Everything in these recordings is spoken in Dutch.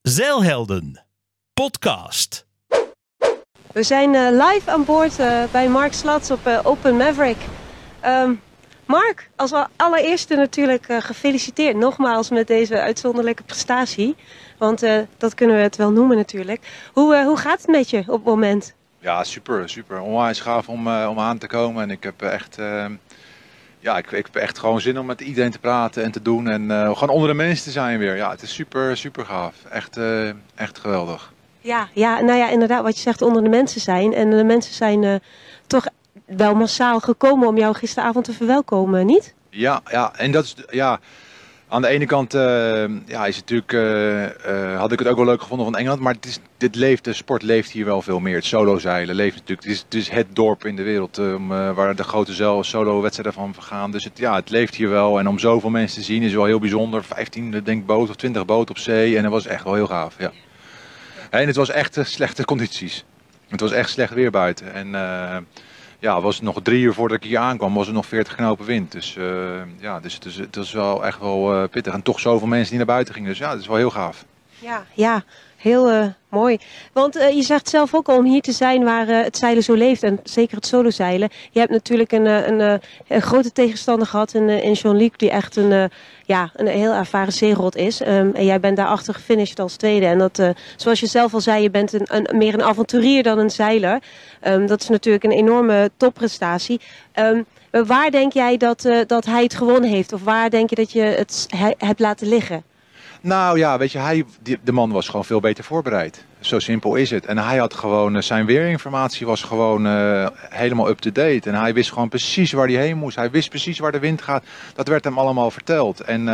Zeilhelden podcast. We zijn live aan boord bij Mark Slats op Open Maverick. Mark, als allereerste natuurlijk gefeliciteerd nogmaals met deze uitzonderlijke prestatie. Want dat kunnen we het wel noemen natuurlijk. Hoe gaat het met je op het moment? Ja, super. Onwijs gaaf om aan te komen. En ik heb echt, ik heb echt gewoon zin om met iedereen te praten en te doen. En gewoon onder de mensen te zijn weer. Ja, het is super gaaf. Echt geweldig. Ja, nou ja, inderdaad wat je zegt, onder de mensen zijn. En de mensen zijn toch wel massaal gekomen om jou gisteravond te verwelkomen, niet? Ja, en dat is, aan de ene kant is het natuurlijk, had ik het ook wel leuk gevonden van Engeland, maar de sport leeft hier wel veel meer. Het solozeilen leeft natuurlijk, het is het dorp in de wereld waar de grote solo-wedstrijden van gaan. Dus het leeft hier wel en om zoveel mensen te zien is wel heel bijzonder. 15 boot of 20 boten op zee en dat was echt wel heel gaaf. Ja. En het was echt slechte condities. Het was echt slecht weer buiten en... was het nog 3 uur voordat ik hier aankwam, was er nog 40 knopen wind. Dus het was wel echt wel pittig. En toch zoveel mensen die naar buiten gingen. Dus ja, dat is wel heel gaaf. Ja, heel mooi. Want je zegt zelf ook al om hier te zijn waar het zeilen zo leeft. En zeker het solozeilen. Je hebt natuurlijk een grote tegenstander gehad in Jean-Luc. Die echt een heel ervaren zeerot is. En jij bent daarachter gefinished als tweede. En dat, zoals je zelf al zei, je bent meer een avonturier dan een zeiler. Dat is natuurlijk een enorme topprestatie. Waar denk jij dat hij het gewonnen heeft? Of waar denk je dat je het hebt laten liggen? Nou ja, weet je, de man was gewoon veel beter voorbereid. Zo simpel is het. En hij had gewoon, zijn weerinformatie was gewoon helemaal up-to-date. En hij wist gewoon precies waar hij heen moest. Hij wist precies waar de wind gaat. Dat werd hem allemaal verteld. En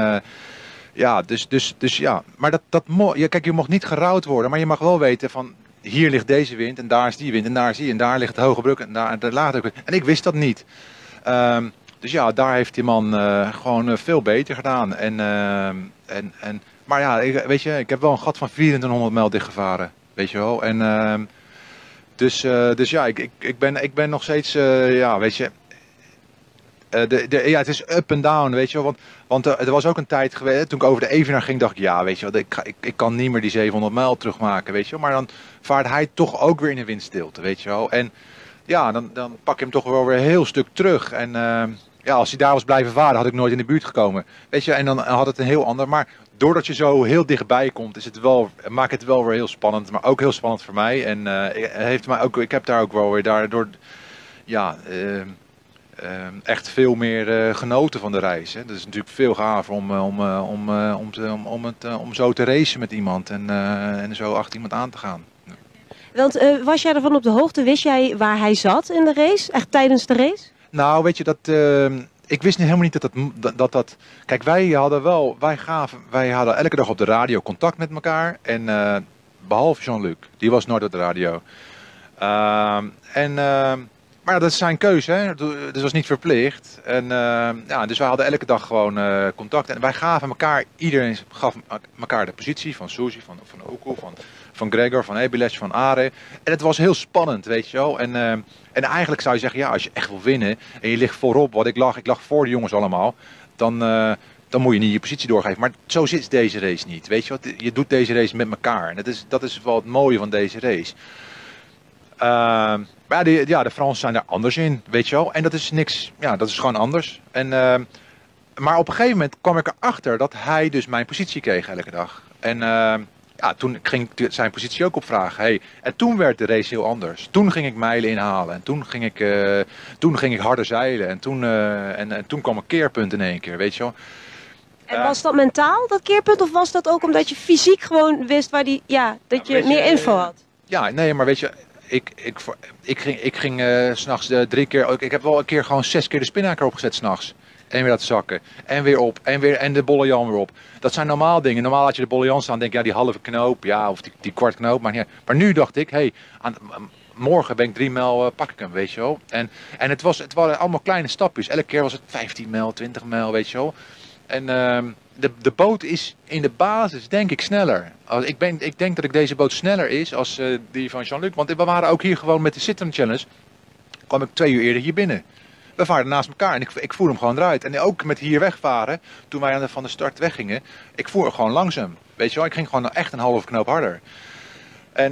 maar kijk, je mocht niet gerouwd worden. Maar je mag wel weten van, hier ligt deze wind en daar is die wind en daar is die. En daar ligt de hoge brug en daar de lage brug. En ik wist dat niet. Dus ja, daar heeft die man gewoon veel beter gedaan. Maar ja, ik heb wel een gat van 2400 mijl dichtgevaren, weet je wel. En ik ben nog steeds, het is up en down, weet je wel. Want er was ook een tijd geweest, toen ik over de Evenaar ging, dacht ik, ja, weet je wel, ik kan niet meer die 700 mijl terugmaken, weet je wel. Maar dan vaart hij toch ook weer in de windstilte, weet je wel. En ja, dan pak je hem toch wel weer een heel stuk terug. En als hij daar was blijven varen, had ik nooit in de buurt gekomen. Weet je, en dan had het een heel ander. Maar doordat je zo heel dichtbij komt, maakt het wel weer heel spannend. Maar ook heel spannend voor mij. En ik heb daar ook wel weer daardoor echt veel meer genoten van de reis. Hè. Dat is natuurlijk veel gaver om zo te racen met iemand. En zo achter iemand aan te gaan. Want was jij ervan op de hoogte? Wist jij waar hij zat in de race? Echt tijdens de race? Nou, weet je, ik wist helemaal niet dat... Kijk, wij hadden elke dag op de radio contact met elkaar. En behalve Jean-Luc, die was nooit op de radio. Maar dat is zijn keuze, hè? Dus dat was niet verplicht. En dus wij hadden elke dag gewoon contact. En wij gaven elkaar, iedereen gaf elkaar de positie van Suzy, van Oku, van Gregor, van Ebiles, van Are. En het was heel spannend, weet je wel. En eigenlijk zou je zeggen, ja, als je echt wil winnen en je ligt voorop, wat ik lag voor de jongens allemaal, dan moet je niet je positie doorgeven. Maar zo zit deze race niet, weet je wat? Je doet deze race met elkaar. En dat is wel het mooie van deze race. Maar de Fransen zijn daar anders in, weet je wel. En dat is niks, dat is gewoon anders. Maar op een gegeven moment kwam ik erachter dat hij dus mijn positie kreeg elke dag. En toen ging ik zijn positie ook opvragen. Hey, en toen werd de race heel anders. Toen ging ik mijlen inhalen. En toen ging ik harder zeilen. En toen kwam een keerpunt in één keer, weet je wel. En was dat mentaal, dat keerpunt? Of was dat ook omdat je fysiek gewoon wist waar dat je meer info had? Ja, nee, maar weet je... Ik ging 's nachts 3 keer... Ik heb wel een keer gewoon 6 keer de spinnaker opgezet 's nachts. En weer laten zakken. En weer op. En de bolle jan weer op. Dat zijn normaal dingen. Normaal had je de bolle jan staan. Denk je, die halve knoop. Ja, of die kwart knoop. Maar nu dacht ik, morgen ben ik 3 mijl, pak ik hem, weet je wel. En het waren allemaal kleine stapjes. Elke keer was het 15 mijl, 20 mijl, weet je wel. En de boot is in de basis, denk ik, sneller. Ik denk dat deze boot sneller is als die van Jean-Luc. Want we waren ook hier gewoon met de Citroën Challenge. Kwam ik 2 uur eerder hier binnen. We vaarden naast elkaar en ik voer hem gewoon eruit. En ook met hier wegvaren, toen wij van de start weggingen, ik voer gewoon langzaam. Weet je wel, ik ging gewoon echt een halve knoop harder. En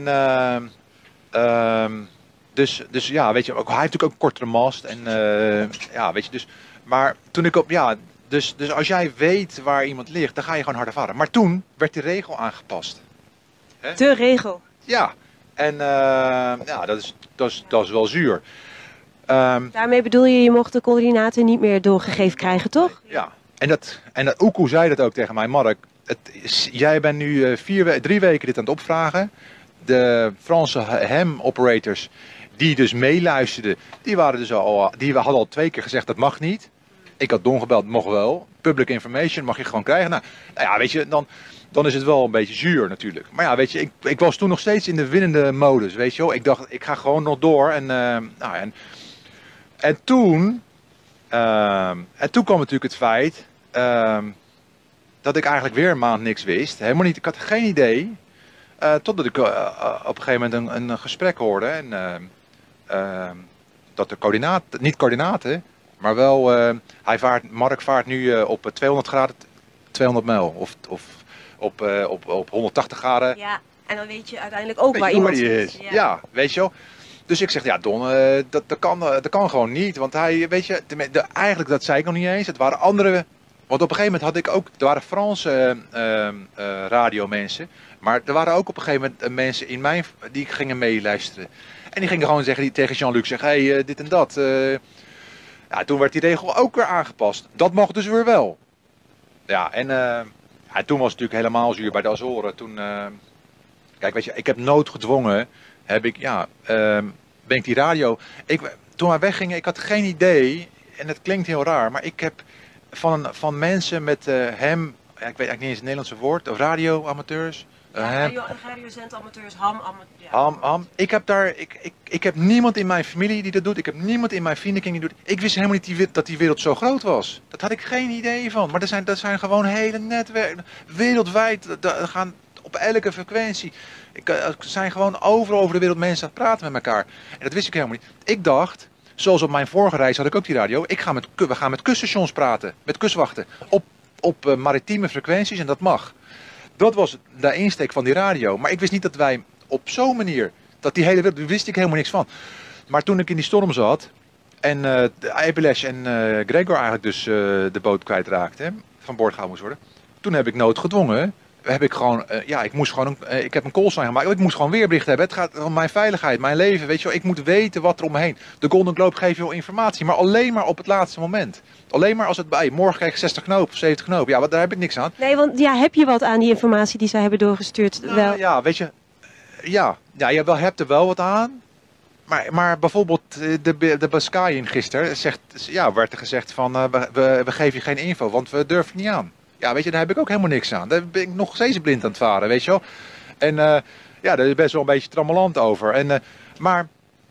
dus ja, weet je, hij heeft natuurlijk ook een kortere mast. En ja, weet je, dus, maar toen ik dus als jij weet waar iemand ligt, dan ga je gewoon harder varen. Maar toen werd die regel aangepast. Hè? De regel. Ja, en ja, dat is wel zuur. Daarmee bedoel je mocht de coördinaten niet meer doorgegeven krijgen, toch? Ja, en dat Oekoe zei dat ook tegen mij, Mark. Jij bent nu 3 weken dit aan het opvragen. De Franse ham-operators die dus meeluisterden, die hadden al 2 keer gezegd dat mag niet. Ik had Don gebeld, mocht wel. Public information mag je gewoon krijgen. Nou ja, weet je, dan is het wel een beetje zuur natuurlijk. Maar ja, weet je, ik was toen nog steeds in de winnende modus, weet je wel. Ik dacht, ik ga gewoon nog door. En toen kwam natuurlijk het feit dat ik eigenlijk weer een maand niks wist. Helemaal niet, ik had geen idee. Totdat ik op een gegeven moment een gesprek hoorde. En dat de niet coördinaten, maar wel, Mark vaart nu op 200 graden 200 mijl. Of op 180 graden. Ja, en dan weet je uiteindelijk ook waar iemand is. Ja, weet je wel. Dus ik zeg, ja Don, dat kan gewoon niet. Want hij, weet je, eigenlijk dat zei ik nog niet eens. Het waren andere, want op een gegeven moment had ik ook, er waren Franse radiomensen. Maar er waren ook op een gegeven moment mensen die gingen meeluisteren. En die gingen gewoon zeggen, tegen Jean-Luc zeggen, hey, dit en dat. Ja, toen werd die regel ook weer aangepast. Dat mocht dus weer wel. Ja, en toen was het natuurlijk helemaal zuur bij de Azoren. Toen, kijk, weet je, ik heb noodgedwongen, ben ik die radio... Toen wij weggingen, ik had geen idee, en het klinkt heel raar, maar ik heb van mensen met hem, ik weet eigenlijk niet eens het Nederlandse woord, radioamateurs. Radiozendamateurs, ham. Ik heb niemand in mijn familie die dat doet. Ik heb niemand in mijn vriendenkring die dat doet. Ik wist helemaal niet dat die wereld zo groot was. Dat had ik geen idee van. Maar dat zijn gewoon hele netwerken. Wereldwijd, gaan op elke frequentie. Er zijn gewoon overal over de wereld mensen aan het praten met elkaar. En dat wist ik helemaal niet. Ik dacht, zoals op mijn vorige reis had ik ook die radio. We gaan met kuststations praten. Met kustwachten. Op maritieme frequenties en dat mag. Dat was de insteek van die radio. Maar ik wist niet dat wij op zo'n manier, dat die hele wereld, daar wist ik helemaal niks van. Maar toen ik in die storm zat en Eibelesh en Gregor eigenlijk dus de boot kwijtraakten, van boord gehaald moest worden. Toen heb ik noodgedwongen, ik heb een callsign gemaakt, ik moest gewoon weerbericht hebben. Het gaat om mijn veiligheid, mijn leven, weet je wel. Ik moet weten wat er om me heen. De Golden Globe geeft je wel informatie, maar alleen maar op het laatste moment. Alleen maar als het morgen krijg ik 60 knoop of 70 knoop. Ja, daar heb ik niks aan. Nee, want ja, heb je wat aan die informatie die zij hebben doorgestuurd? Wel? Ja, weet je. Ja, je hebt er wel wat aan. Maar bijvoorbeeld de Biscayen gisteren werd er gezegd van we geven je geen info, want we durven niet aan. Ja, weet je, daar heb ik ook helemaal niks aan. Daar ben ik nog steeds blind aan het varen, weet je wel. En daar is best wel een beetje trammeland over. Maar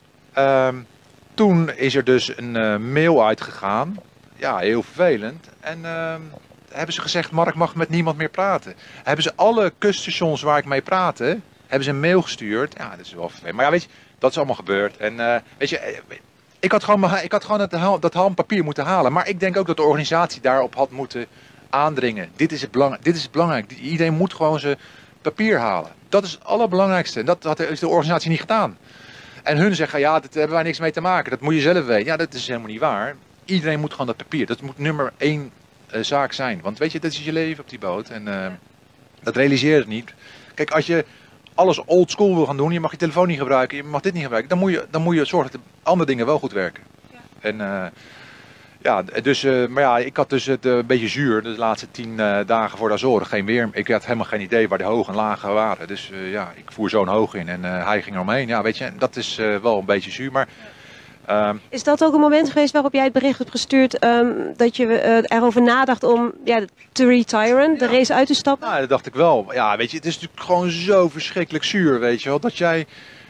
toen is er dus een mail uitgegaan. Ja, heel vervelend. En hebben ze gezegd, Mark mag met niemand meer praten. Hebben ze alle kuststations waar ik mee praatte, hebben ze een mail gestuurd. Ja, dat is wel vervelend. Maar ja, weet je, dat is allemaal gebeurd. En weet je, ik had gewoon dat papier moeten halen. Maar ik denk ook dat de organisatie daarop had moeten aandringen. Dit is het belangrijk. Iedereen moet gewoon zijn papier halen. Dat is het allerbelangrijkste. En dat is de organisatie niet gedaan. En hun zeggen, ja, daar hebben wij niks mee te maken. Dat moet je zelf weten. Ja, dat is helemaal niet waar. Iedereen moet gewoon dat papier. Dat moet nummer 1 zaak zijn. Want weet je, dat is je leven op die boot. En dat realiseer je niet. Kijk, als je alles old school wil gaan doen, je mag je telefoon niet gebruiken, je mag dit niet gebruiken, dan moet je zorgen dat de andere dingen wel goed werken. Ja. En maar ja, ik had dus het een beetje zuur, de laatste 10 dagen voor de Azoren, geen weer. Ik had helemaal geen idee waar de hoge en lage waren. Dus ik voer zo'n hoog in en hij ging eromheen. Ja, weet je, dat is wel een beetje zuur, maar... Is dat ook een moment geweest waarop jij het bericht hebt gestuurd dat je erover nadacht om te retiren, de race uit te stappen? Nou, dat dacht ik wel. Ja, weet je, het is natuurlijk gewoon zo verschrikkelijk zuur, weet je wel, dat jij...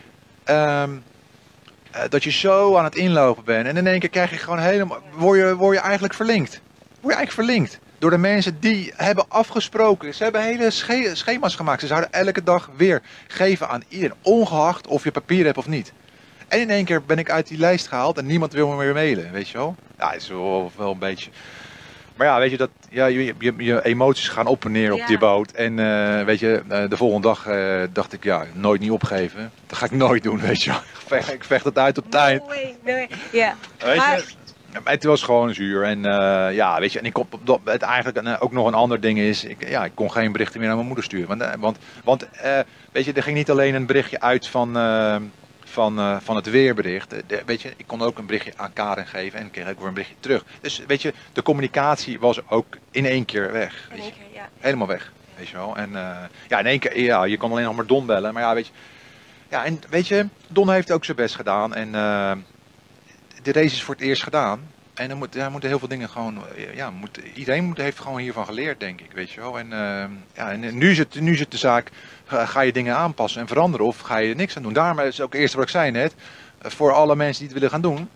dat je zo aan het inlopen bent en in één keer krijg je gewoon helemaal... Word je eigenlijk verlinkt. Door de mensen die hebben afgesproken. Ze hebben hele schema's gemaakt. Ze zouden elke dag weer geven aan iedereen, ongeacht of je papier hebt of niet. En in één keer ben ik uit die lijst gehaald en niemand wil me meer mailen, weet je wel. Ja, is wel een beetje. Maar ja, weet je, je emoties gaan op en neer op die boot. En weet je, de volgende dag dacht ik, ja, nooit niet opgeven. Dat ga ik nooit doen, weet je. Ik vecht het uit tot het eind. Ja. Weet je, het was gewoon zuur. En ja, weet je, en het eigenlijk ook nog een ander ding is, ik kon geen berichten meer naar mijn moeder sturen. Want weet je, er ging niet alleen een berichtje uit van het weerbericht. Weet je, ik kon ook een berichtje aan Karen geven en kreeg ook weer een berichtje terug. Dus weet je, de communicatie was ook in één keer weg. Weet je. Helemaal weg. Weet je wel. En ja, in één keer, ja, je kon alleen nog maar Don bellen. Maar ja, weet je. Ja, en weet je, Don heeft ook zijn best gedaan. En de race is voor het eerst gedaan. En dan moeten heel veel dingen gewoon, iedereen heeft gewoon hiervan geleerd, denk ik, weet je wel. En, ja, en nu is het de zaak, ga je dingen aanpassen en veranderen of ga je er niks aan doen. Daarom is ook het eerste wat ik zei net, voor alle mensen die het willen gaan doen,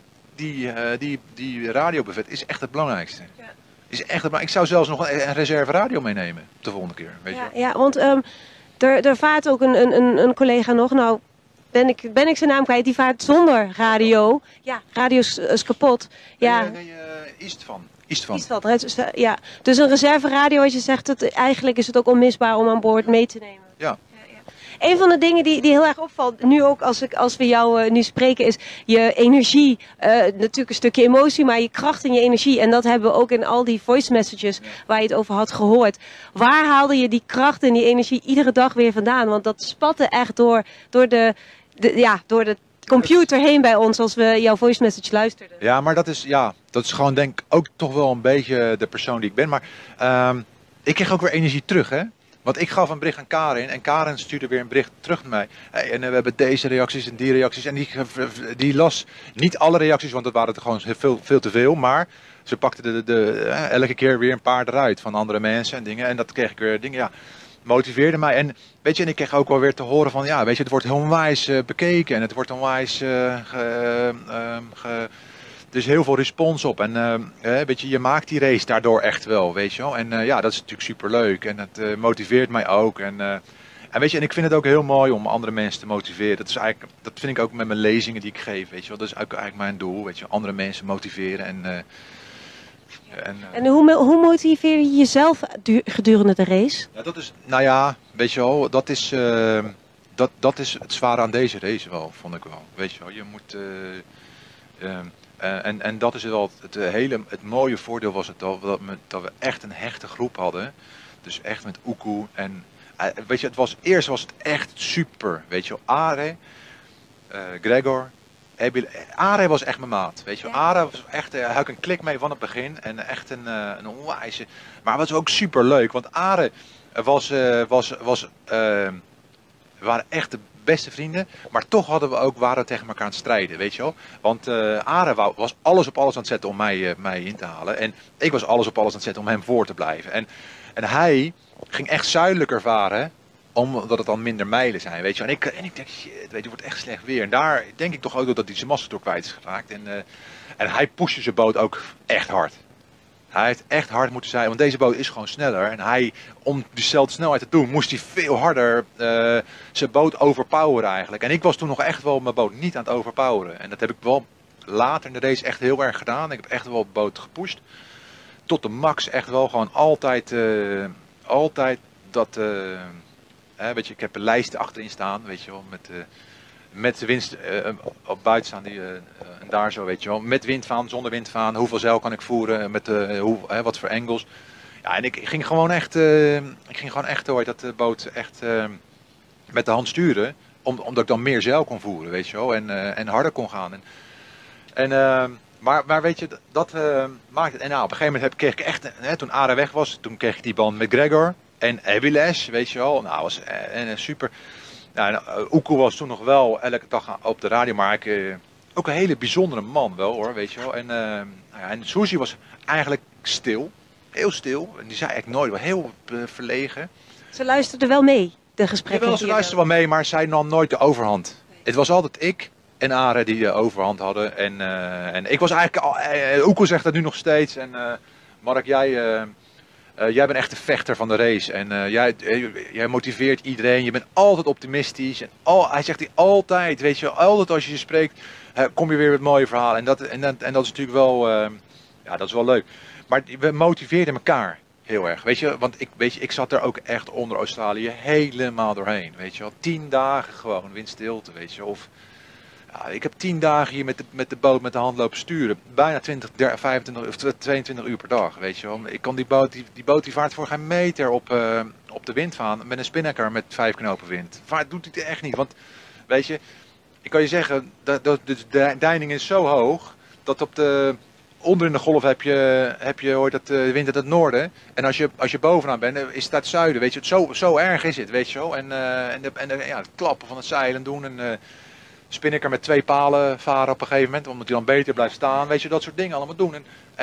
die radiobuffet is echt het belangrijkste. Ja. Is echt ik zou zelfs nog een reserve radio meenemen de volgende keer, weet je wel. Ja, want er vaart ook een collega nog, nou... Ben ik zijn naam kwijt, die vaart zonder radio. Ja, radio is kapot. Ja. Nee, Istvan. Ja. Dus een reserveradio, als je zegt, eigenlijk is het ook onmisbaar om aan boord mee te nemen. Ja. Een van de dingen die heel erg opvalt, nu ook als we jou nu spreken, is je energie. Natuurlijk een stukje emotie, maar je kracht en je energie. En dat hebben we ook in al die voice messages waar je het over had gehoord. Waar haalde je die kracht en die energie iedere dag weer vandaan? Want dat spatte echt door de computer heen bij ons als we jouw voice message luisterden. Ja, maar dat is gewoon denk ik ook toch wel een beetje de persoon die ik ben. Maar ik kreeg ook weer energie terug, hè. Want ik gaf een bericht aan Karin en Karin stuurde weer een bericht terug naar mij. Hey, en we hebben deze reacties en die reacties. En die las niet alle reacties, want dat waren er gewoon veel te veel. Maar ze pakte elke keer weer een paar eruit van andere mensen en dingen. En dat kreeg ik weer dingen, ja, motiveerde mij. En weet je, en ik kreeg ook wel weer te horen van, ja, weet je, het wordt onwijs bekeken. En het wordt onwijs dus heel veel respons op. En weet je, je maakt die race daardoor echt wel, weet je wel. En ja, dat is natuurlijk superleuk. En het motiveert mij ook. En weet je, en ik vind het ook heel mooi om andere mensen te motiveren. Dat vind ik ook met mijn lezingen die ik geef, weet je wel. Dat is eigenlijk mijn doel, weet je, andere mensen motiveren. En hoe motiveer je jezelf gedurende de race? Ja, dat is, nou ja, weet je wel, dat is het zware aan deze race wel, vond ik wel. Weet je wel, je moet... En dat is wel het mooie voordeel was het al, dat we echt een hechte groep hadden. Dus echt met Uku. En weet je, eerst was het echt super. Weet je wel, Are, Gregor, Are was echt mijn maat. Weet je wel, Are was echt, had ik een klik mee van het begin. En echt een onwijze. Maar het was ook super leuk, want Are waren echt de beste vrienden, maar toch waren we tegen elkaar aan het strijden, weet je wel. Want Are was alles op alles aan het zetten om mij in te halen. En ik was alles op alles aan het zetten om hem voor te blijven. En hij ging echt zuidelijker varen, omdat het dan minder mijlen zijn, weet je wel. En ik denk, shit, weet je, het wordt echt slecht weer. En daar denk ik toch ook dat hij zijn mast door kwijt is geraakt. En hij pushte zijn boot ook echt hard. Hij heeft echt hard moeten zijn, want deze boot is gewoon sneller. En om diezelfde snelheid te doen, moest hij veel harder zijn boot overpoweren eigenlijk. En ik was toen nog echt wel mijn boot niet aan het overpoweren. En dat heb ik wel later in de race echt heel erg gedaan. Ik heb echt wel de boot gepusht. Tot de max, echt wel gewoon altijd dat... weet je, ik heb een lijst achterin staan, weet je wel, met de winst op buiten staan die daar zo, weet je wel. Met windvaan, zonder windvaan, hoeveel zeil kan ik voeren, wat voor angles. Ja, en ik ging gewoon echt, dat de boot echt met de hand sturen, omdat ik dan meer zeil kon voeren, weet je wel, en harder kon gaan. Maar weet je, dat maakt het. En nou, op een gegeven moment kreeg ik echt, toen Are weg was, toen kreeg ik die band met Gregor en Aviles, weet je wel. Nou, was super. Nou, Uku was toen nog wel elke dag op de radio, maar ook een hele bijzondere man wel hoor, weet je wel. En Suzy was eigenlijk stil, heel stil. En die zei eigenlijk nooit, wel heel verlegen. Ze luisterde wel mee, de gesprekken. Jawel, ze luisterde wel mee, maar zij nam nooit de overhand. Nee. Het was altijd ik en Are die de overhand hadden. En ik was eigenlijk, Uku zegt dat nu nog steeds. En Mark, jij bent echt de vechter van de race. En jij motiveert iedereen. Je bent altijd optimistisch. En hij zegt hij altijd, weet je, altijd als je spreekt, kom je weer met mooie verhalen. En dat is natuurlijk wel, Ja, dat is wel leuk. Maar we motiveerden elkaar heel erg. Weet je, want ik zat er ook echt onder Australië helemaal doorheen. Weet je wel, 10 dagen gewoon windstilte, weet je. Of, ja, ik heb 10 dagen hier met de boot met de hand lopen sturen. Bijna 20, 25 of 22 uur per dag, weet je wel. Ik kon die boot die vaart voor geen meter op de windvaan met een spinnaker met 5 knopen wind. Vaart doet hij echt niet, want weet je, ik kan je zeggen, de deining is zo hoog dat onder in de golf heb je hoort dat de wind uit het noorden. En als je bovenaan bent, is het uit het zuiden. Weet je, zo erg is het, weet je wel. En het klappen van het zeilen doen. En spinnaker met 2 palen varen op een gegeven moment. Omdat hij dan beter blijft staan. Weet je, dat soort dingen allemaal doen.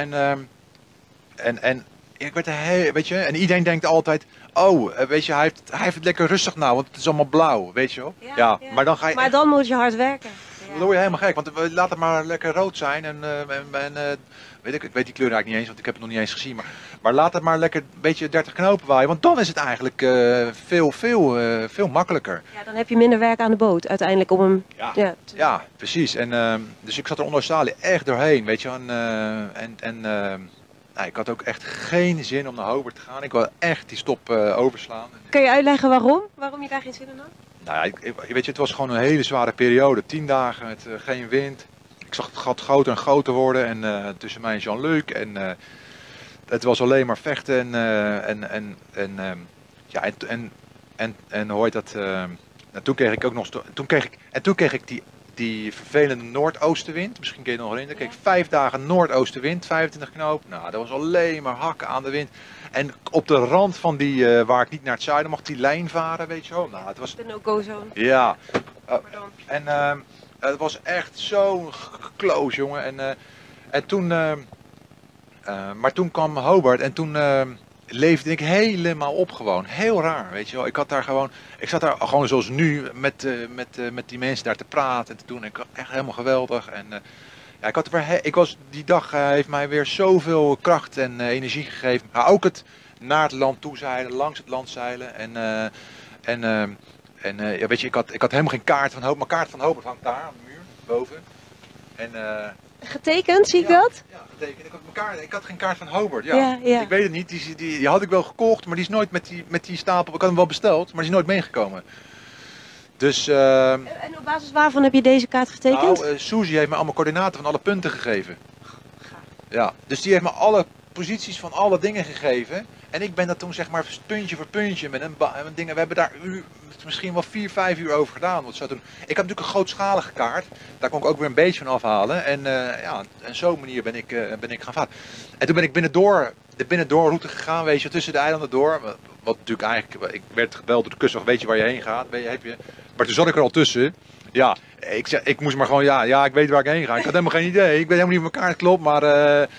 En ik werd weet je, en iedereen denkt altijd, oh, weet je, hij heeft het lekker rustig nou, want het is allemaal blauw, weet je wel. Ja. Maar dan ga je. Maar dan moet je hard werken. Dan word je helemaal gek, want laat het maar lekker rood zijn ik weet die kleur eigenlijk niet eens, want ik heb het nog niet eens gezien. Maar laat het maar lekker een beetje 30 knopen waaien, want dan is het eigenlijk veel makkelijker. Ja, dan heb je minder werk aan de boot uiteindelijk om hem... Ja, precies. En dus ik zat er onder Australië echt doorheen, weet je. Ik had ook echt geen zin om naar Hobart te gaan. Ik wil echt die stop overslaan. Kun je uitleggen waarom? Waarom je daar geen zin in had? Nou ja, weet je, het was gewoon een hele zware periode. 10 dagen met geen wind. Ik zag het gat groter en groter worden en tussen mij en Jean-Luc. En het was alleen maar vechten en hoe heet dat? Toen kreeg ik ook nog... Toen kreeg ik die vervelende noordoostenwind. Misschien kun je het nog herinneren. Ik kreeg 5 dagen noordoostenwind, 25 knoop. Nou, dat was alleen maar hakken aan de wind. En op de rand van die, waar ik niet naar het zuiden mocht, die lijn varen, weet je wel. Nou, het was... De no-go zone. Ja. Het was echt zo close, jongen. En toen... maar toen kwam Hobart en toen leefde ik helemaal op gewoon. Heel raar, weet je wel. Ik zat daar gewoon zoals nu met die mensen daar te praten en te doen. Ik was echt helemaal geweldig. En die dag heeft mij weer zoveel kracht en energie gegeven. Maar ook het naar het land toe zeilen, langs het land zeilen. Weet je, ik had helemaal geen kaart van Hobart. Mijn kaart van Hobart hangt daar aan de muur, boven. Getekend, zie ik dat? Ja, getekend. Ik had geen kaart van Hobart. Ja. Ik weet het niet. Die had ik wel gekocht, maar die is nooit met die stapel. Ik had hem wel besteld, maar die is nooit meegekomen. Dus. En op basis waarvan heb je deze kaart getekend? Nou, Suzy heeft me allemaal coördinaten van alle punten gegeven. Ja. Dus die heeft me alle posities van alle dingen gegeven. En ik ben dat toen zeg maar puntje voor puntje met een dingen. We hebben daar misschien wel 4-5 uur over gedaan. Ik had natuurlijk een grootschalige kaart. Daar kon ik ook weer een beetje van afhalen. En zo'n manier ben ik gaan varen. En toen ben ik de binnendoorroute gegaan, weet je, tussen de eilanden door. Wat natuurlijk eigenlijk, ik werd gebeld door de kustwacht, weet je waar je heen gaat? Maar toen zat ik er al tussen. Ja, ik moest maar gewoon, ik weet waar ik heen ga. Ik had helemaal geen idee. Ik weet helemaal niet of mijn kaart klopt, maar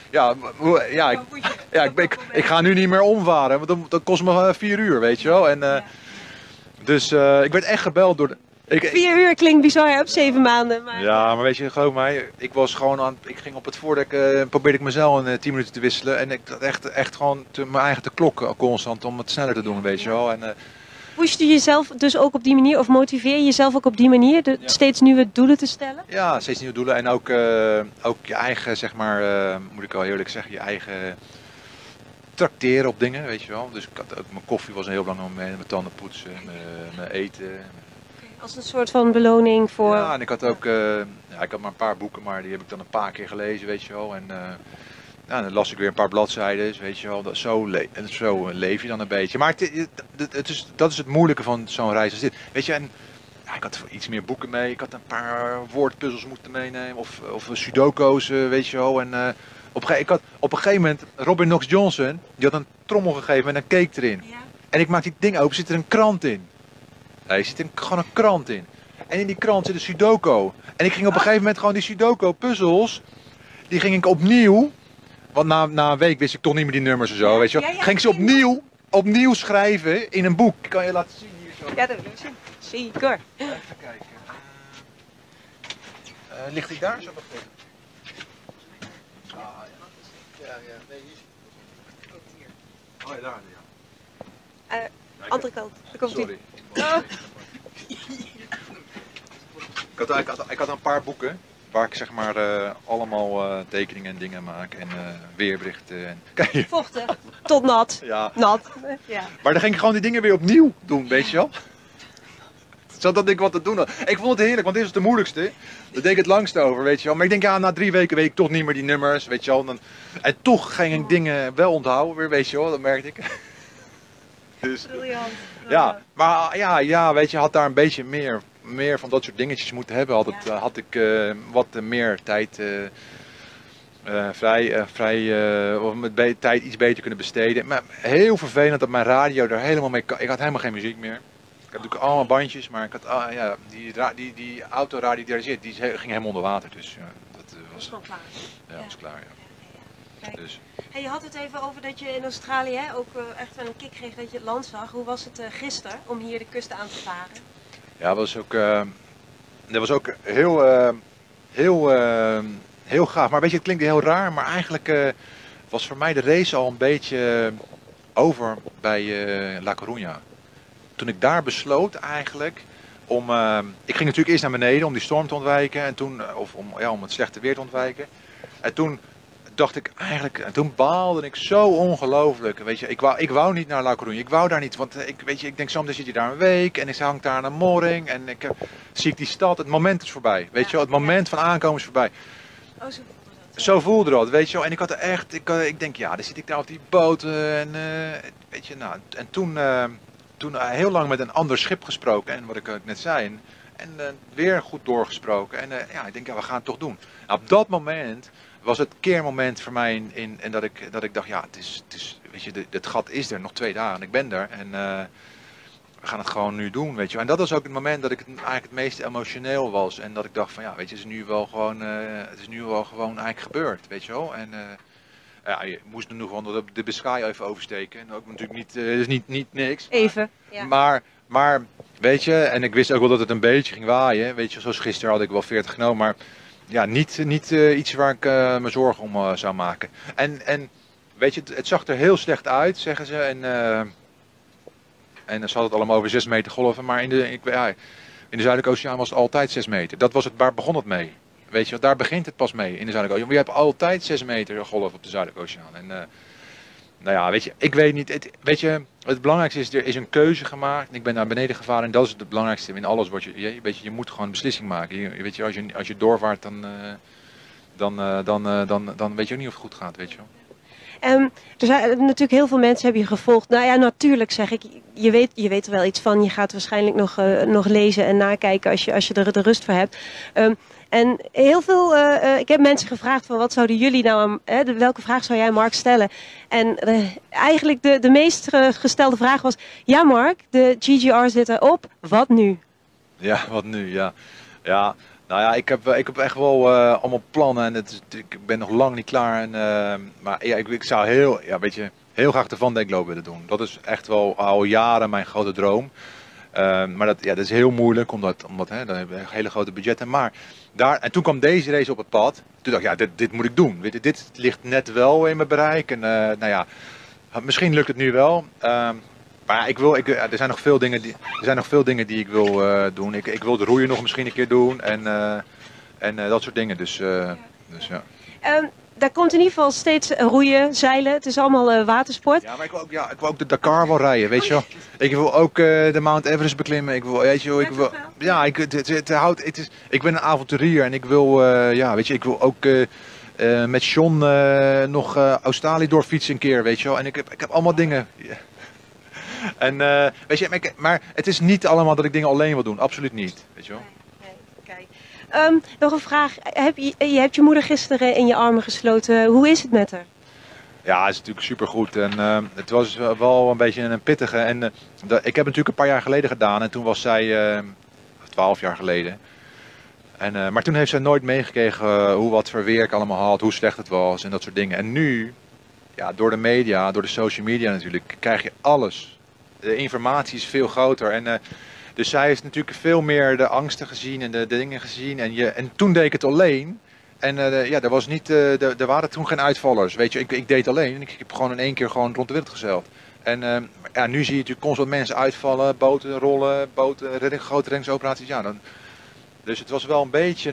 ik ga nu niet meer omvaren, want dat kost me 4 uur, weet je wel. En, dus ik werd echt gebeld door 4 uur klinkt bizar op 7 maanden. Maar... Ja, maar weet je, geloof mij, ik ging op het voordek, probeerde ik mezelf in 10 minuten te wisselen. En ik had echt gewoon mijn eigen te klokken constant om het sneller te doen, weet je wel. En, push je jezelf dus ook op die manier, of motiveer je jezelf ook op die manier, steeds nieuwe doelen te stellen? Ja, steeds nieuwe doelen en ook je eigen, zeg maar, moet ik wel eerlijk zeggen, je eigen trakteren op dingen, weet je wel. Dus mijn koffie was een heel belangrijk moment, mijn tanden poetsen, mijn eten. Als een soort van beloning voor... Ja, en ik had ook, ik had maar een paar boeken, maar die heb ik dan een paar keer gelezen, weet je wel. En dan las ik weer een paar bladzijden, weet je wel. Zo leef je dan een beetje. Maar dat is het moeilijke van zo'n reis als dit. Weet je, en ik had iets meer boeken mee. Ik had een paar woordpuzzels moeten meenemen. Of sudoku's, weet je wel. En op een gegeven moment, Robin Knox Johnson, die had een trommel gegeven met een cake erin. Ja. En ik maak die ding open, zit er een krant in. Nee, er zit gewoon een krant in. En in die krant zit een sudoku. En ik ging op een gegeven moment gewoon die sudoku puzzels, die ging ik opnieuw, want na een week wist ik toch niet meer die nummers en zo, weet je wel. Ging ik ze opnieuw schrijven in een boek. Ik kan je laten zien hier zo. Ja, dat wil ik zien. Zeker. Even kijken. Ligt hij daar zo nog tegen? Nee, hier. Oh ja, daar, ja. Andere kant. Sorry. Ik had een paar boeken waar ik zeg maar allemaal tekeningen en dingen maak en weerberichten. En... Kijk, Vochtig, tot nat. ja. Nat. Ja. Maar dan ging ik gewoon die dingen weer opnieuw doen, weet je wel. Zodat ik wat te doen had. Ik vond het heerlijk, want dit is het de moeilijkste. Daar deed ik het langst over, weet je wel. Maar ik denk, ja, na 3 weken weet ik toch niet meer die nummers, weet je wel. En toch ging ik dingen wel onthouden weer, weet je wel. Dat merkte ik. Dus, Briljant. ja, maar ja, weet je, had daar een beetje meer van dat soort dingetjes moeten hebben. Had ik wat meer tijd of met tijd iets beter kunnen besteden. Maar heel vervelend dat mijn radio daar helemaal mee... Ik had helemaal geen muziek meer. Ik had natuurlijk allemaal bandjes, maar ik had, die autoradio die daar zit, die ging helemaal onder water. Dus dat was gewoon klaar. Ja, was klaar, ja. Kijk. Dus. Hey, je had het even over dat je in Australië ook echt wel een kick kreeg dat je het land zag. Hoe was het gisteren om hier de kust aan te varen? Ja, dat was ook heel gaaf. Maar weet je, het klinkt heel raar, maar eigenlijk was voor mij de race al een beetje over bij La Coruña. Toen ik daar besloot eigenlijk om... ik ging natuurlijk eerst naar beneden om die storm te ontwijken. En toen, om het slechte weer te ontwijken. En toen dacht ik eigenlijk... En toen baalde ik zo ongelooflijk. Weet je, ik wou niet naar La Coruña. Ik wou daar niet. Want ik denk soms zit je daar een week. En ik hang daar een mooring. En zie ik die stad. Het moment is voorbij. Weet je wel, het moment van aankomen is voorbij. Oh, zo voelde dat. Zo voelde dat, weet je wel. En ik had er echt... Ik denk, ja, dan zit ik daar op die boot. En weet je, nou... En toen heel lang met een ander schip gesproken, en wat ik net zei, en weer goed doorgesproken. En ik denk, ja, we gaan het toch doen. Nou, op dat moment was het keermoment voor mij en dat ik dacht, ja, het is weet je, het gat is er, nog 2 dagen, ik ben er. En we gaan het gewoon nu doen, weet je wel. En dat was ook het moment dat ik eigenlijk het meest emotioneel was. En dat ik dacht van, ja, weet je, het is nu wel gewoon eigenlijk gebeurd, weet je wel. En... ja, je moest nu gewoon de Biscay even oversteken. En ook natuurlijk niet, is niet niks. Even, ja. Maar, weet je, en ik wist ook wel dat het een beetje ging waaien. Weet je, zoals gisteren had ik wel 40 genomen. Maar ja, niet iets waar ik me zorgen om zou maken. En weet je, het zag er heel slecht uit, zeggen ze. En ze hadden het allemaal over 6 meter golven. Maar in de Zuidelijke Oceaan was het altijd 6 meter. Waar begon het mee. Weet je, daar begint het pas mee in de Zuidelijke Oceaan. Maar je hebt altijd 6 meter golf op de Zuidelijke Oceaan. En nou ja, weet je, ik weet niet. Weet je, het belangrijkste is, er is een keuze gemaakt. Ik ben naar beneden gevaren en dat is het belangrijkste in alles. Weet je, je moet gewoon een beslissing maken. Weet je, als je doorvaart, dan weet je ook niet of het goed gaat, weet je wel. Er zijn natuurlijk heel veel mensen hebben je gevolgd. Nou ja, natuurlijk zeg ik. Je weet er wel iets van. Je gaat waarschijnlijk nog lezen en nakijken als je er de rust voor hebt. En heel veel, ik heb mensen gevraagd van wat zouden jullie nou welke vraag zou jij Mark stellen? En eigenlijk de meest gestelde vraag was, ja Mark, de GGR zit erop, wat nu? Ja, wat nu, ja. Ja, nou ja, ik heb echt wel allemaal plannen en ik ben nog lang niet klaar. Maar ja, ik zou heel graag de Van Dijk Globe willen doen. Dat is echt wel al jaren mijn grote droom. Maar dat is heel moeilijk, omdat dan heb je hele grote budgetten. Maar en toen kwam deze race op het pad. Toen dacht ik, ja, dit moet ik doen. Dit ligt net wel in mijn bereik. En nou ja, misschien lukt het nu wel. Maar er zijn nog veel dingen die ik wil doen. Ik wil de roeien nog misschien een keer doen. En dat soort dingen. Dus ja. Daar komt in ieder geval steeds roeien, zeilen. Het is allemaal watersport. Ja, maar ik wil ook de Dakar wel rijden, weet je wel. Ik wil ook de Mount Everest beklimmen. Ik wil, weet je wel, ik ben een avonturier en ik wil, ik wil ook met John nog Australië doorfietsen een keer, weet je wel. En ik heb allemaal dingen. En weet je, maar het is niet allemaal dat ik dingen alleen wil doen, absoluut niet, weet je wel. Nog een vraag. Je hebt je moeder gisteren in je armen gesloten. Hoe is het met haar? Ja, het is natuurlijk supergoed. En het was wel een beetje een pittige. En ik heb het natuurlijk een paar jaar geleden gedaan. En toen was zij 12 jaar geleden. Maar toen heeft zij nooit meegekregen hoe wat voor weer ik allemaal had. Hoe slecht het was en dat soort dingen. En nu, ja, door de media, door de social media natuurlijk, krijg je alles. De informatie is veel groter. En dus zij heeft natuurlijk veel meer de angsten gezien en de dingen gezien. En toen deed ik het alleen. En er waren toen geen uitvallers. Weet je, ik deed alleen. En ik heb gewoon in één keer gewoon rond de wereld gezeild. En nu zie je natuurlijk constant mensen uitvallen. Boten rollen, grote reddingsoperaties. Ja, Dus het was wel een beetje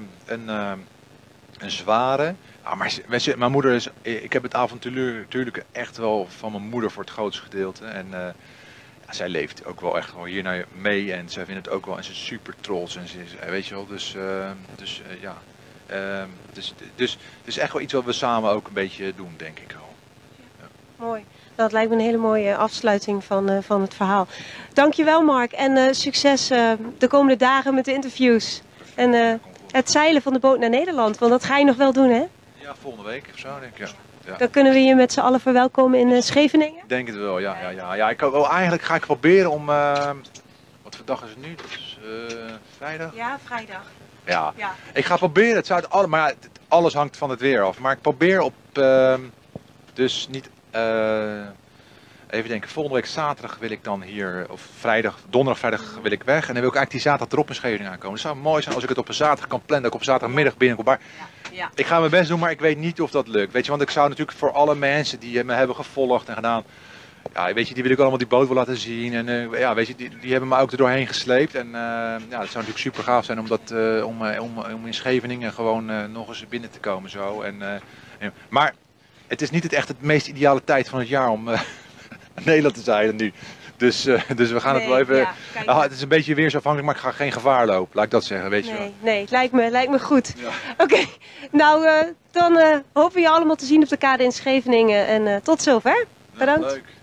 een zware. Ja, maar mijn moeder is, ik heb het avontuur natuurlijk echt wel van mijn moeder voor het grootste gedeelte. En ja, zij leeft ook wel echt wel hier naar mee en zij vindt het ook wel en ze is super trots en ze is, weet je wel, ja. Dus het is echt wel iets wat we samen ook een beetje doen, denk ik wel. Ja. Mooi. Dat lijkt me een hele mooie afsluiting van het verhaal. Dankjewel Mark en succes de komende dagen met de interviews. En het zeilen van de boot naar Nederland, want dat ga je nog wel doen hè? Ja, volgende week of zo denk ik. Ja. Ja. Dan kunnen we je met z'n allen verwelkomen in Scheveningen? Ik denk het wel, ja. Eigenlijk ga ik proberen om, wat voor dag is het nu? Dat is vrijdag? Ja, vrijdag. Ja. Ik ga proberen, maar ja, alles hangt van het weer af. Maar ik probeer op, dus niet, even denken, volgende week zaterdag wil ik dan hier, of donderdag, vrijdag wil ik weg. En dan wil ik eigenlijk die zaterdag erop in Scheveningen aankomen. Het zou mooi zijn als ik het op een zaterdag kan plannen, dat ik op zaterdagmiddag binnenkom. Maar Ja. ik ga mijn best doen, maar ik weet niet of dat lukt. Weet je, want ik zou natuurlijk voor alle mensen die me hebben gevolgd en gedaan, ja, weet je, die wil ik allemaal die boot wel laten zien. En ja, weet je, die hebben me ook er doorheen gesleept. En ja, dat zou natuurlijk super gaaf zijn om in Scheveningen gewoon nog eens binnen te komen zo. Maar het is niet echt het meest ideale tijd van het jaar om Nederland te zeilen nu. Dus we gaan het wel even. Ja, het is een beetje weersafhankelijk, maar ik ga geen gevaar lopen. Laat ik dat zeggen, weet je wel. Nee, lijkt me goed. Ja. Oké, nou dan hopen we je allemaal te zien op de kade in Scheveningen. En tot zover. Bedankt. Leuk.